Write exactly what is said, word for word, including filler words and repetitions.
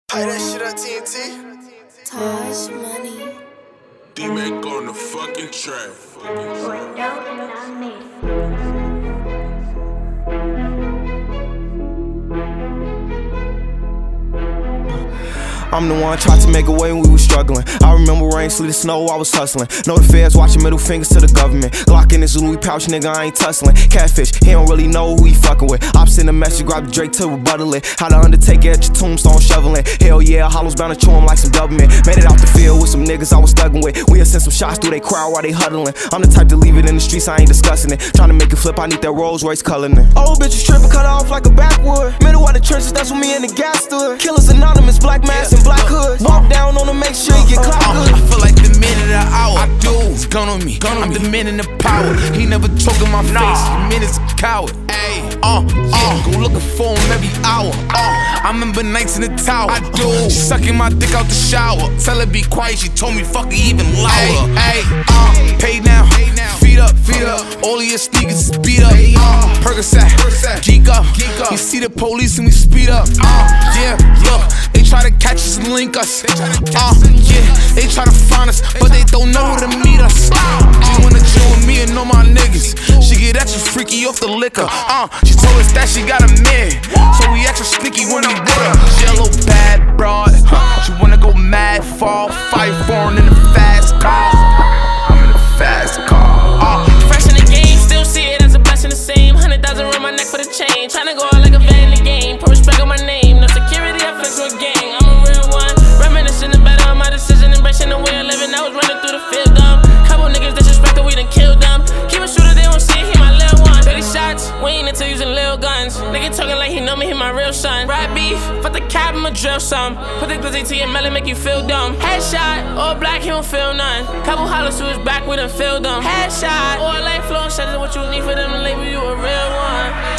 Play that shit on T N T. Taj Money. D-Mac on the fucking track. I'm the one tried to make a way when we was struggling. I remember rain, sleet, and snow, I was hustling. Know the feds watching, middle fingers to the government. Glock in his Louis pouch, nigga, I ain't tussling. Catfish, he don't really know who he fucking with. I send a message, grab the Drake to rebuttal it. How the Undertaker at your tombstone shoveling. Hell yeah, Hollow's bound to chew him like some government. Made it out the field with some niggas I was thugging with. We'll send some shots through they crowd while they huddling. I'm the type to leave it in the streets, I ain't discussing it. Trying to make it flip, I need that Rolls Royce coloring. Old bitches tripping, cut off like a backwood. Middle of the trenches, that's where me and the gas stood. Killers anonymous, black mask and black hoods. Walk down on them, make sure you get clock good. I feel like the man of the hour. I do. It's gun on me. Gun on I'm me. The man in the power. He never choke in my nah. face. The man is a coward. Ayy, uh, uh, go looking for him every hour. Uh, I remember nights in the tower. I do. She sucking my dick out the shower. Tell her be quiet. She told me fuck her even louder. Ayy, uh, pay now. Feet up, feet up. All of your sneakers is beat up. Uh, Percocet, geek up. You see the police and we speed up. Uh, yeah, look, they try to catch us and link us. Uh, yeah, they try to find us, but they don't know where to meet us. She wanna chill with me and know my niggas. She get extra freaky off the liquor. Uh, she told us that she got a man, so we extra sneaky when we with her. Yellow bad broad, huh? She wanna go mad, fall, fight foreign in the fast car. I'm in the fast car. Uh, Fresh in the game, still see it as a blessing the same. Hundred thousand around my neck for the chain. Tryna go out like a vet in the game. Put respect on my name. No security, I flex with a gang. I'm a real one. Reminiscing the better on my decision. Embracing the way I live. I was running through the field dumb. Couple niggas disrespected, we done killed them. Keep a shooter, they won't see it, he my little one. thirty shots, we ain't into using little guns. Nigga talking like he know me, he my real son. Ride beef, fuck the cab, I'ma drill some. Put the glizzy to your melon, make you feel dumb. Headshot, all black, he don't feel none. Couple hollers to his back, we done filled them. Headshot, all light flowing, shots what you need for them to label you a real one.